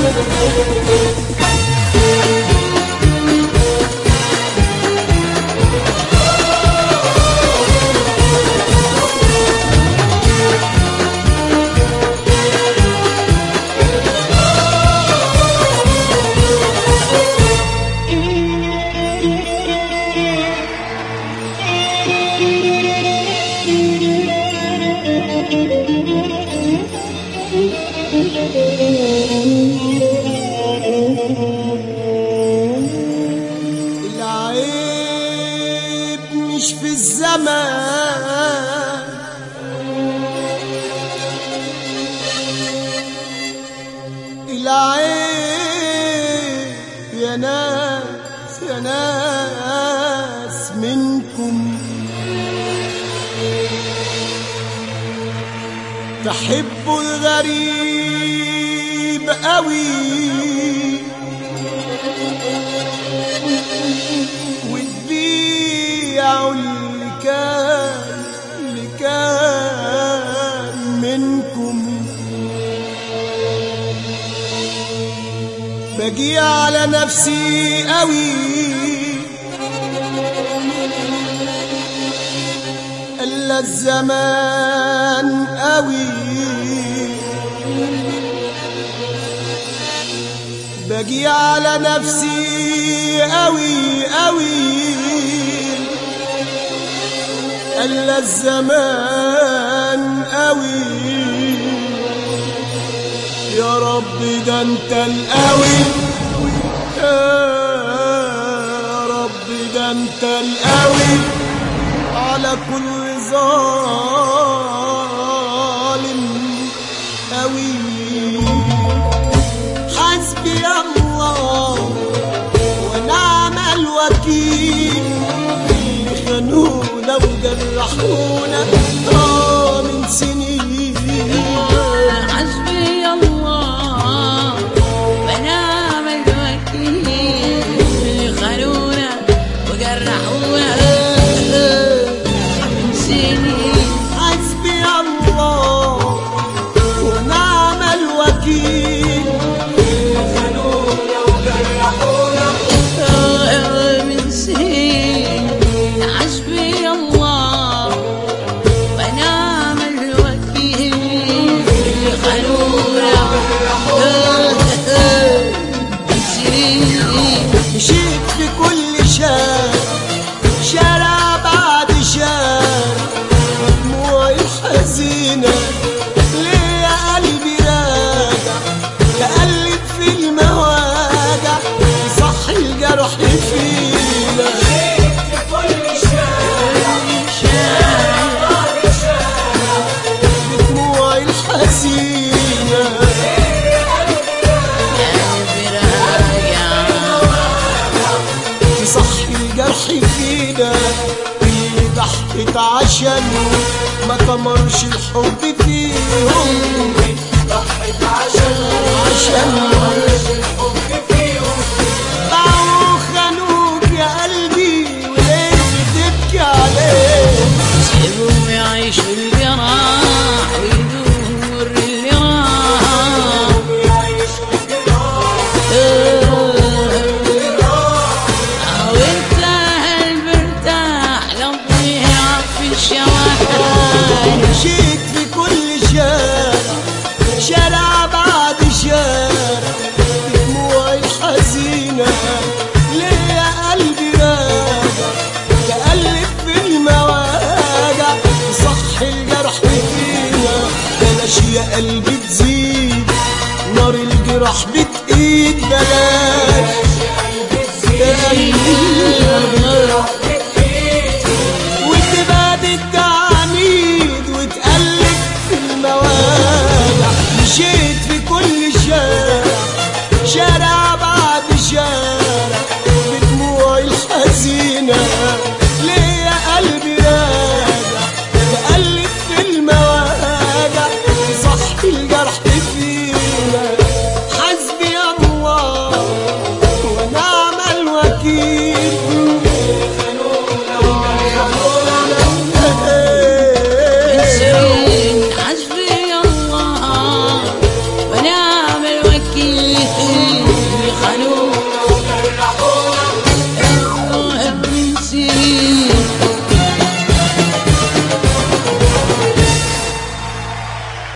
العيب مش في الزمان، العيب يا ناس يا ناس منكم تحبوا الغريب قوي وتبيعوا اللي كان منكم. باجي على نفسي قوي إلا الزمان قوي، باجي على نفسي قوي قوي إلا الزمان قوي. يا رب ده انت القوي، يا رب ده انت القوي على كل ظالم قوي. حسبي الله ونعم الوكيل، خانونا وجرحونا من سنين. حسبي الله ونعم الوكيل، خانونا وجرحونا من سنين. حسبي الله ونعم الوكيل، خانونا وجرحونا من سنين. حسبي الله ونعم الوكيل، خانونا من سنين. مشيت في كل شارع بعد شارع، دموعي حزينة ليه يا قلبي راجع، تقلب في المواجع يصحي الجرح فينا. مشيت في كل شارع بعد شارع، دموعي الحزينة صحي الجرح فينا. اللي ضحت عشانه ما تمرش الحب فيهم، ضحت عشانه ما تمرش الحب فيهم. باعوا خانوك يا قلبي وليه بتبكي عليه؟ سيبهم يعيشوا الجراح يدور اللي راح. مشيت في كل شارع بعد شارع، دموعي الحزينة ليه يا قلبي راجع، تقلب في المواجع صحي الجرح فينا. بلاش يا قلبي تزيد نار الجراح بتقيد، بلاش يا قلبي تزيد